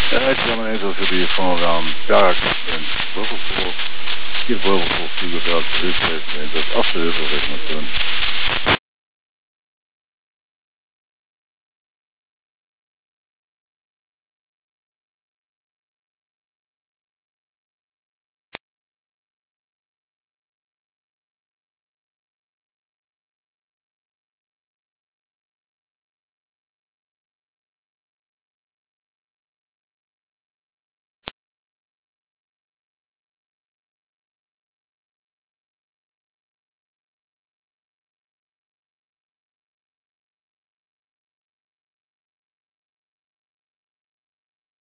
Gentlemen, Angels will be from Dark and Wolverpool. Hier Wolverpool toegebracht, dit is Angels after de information.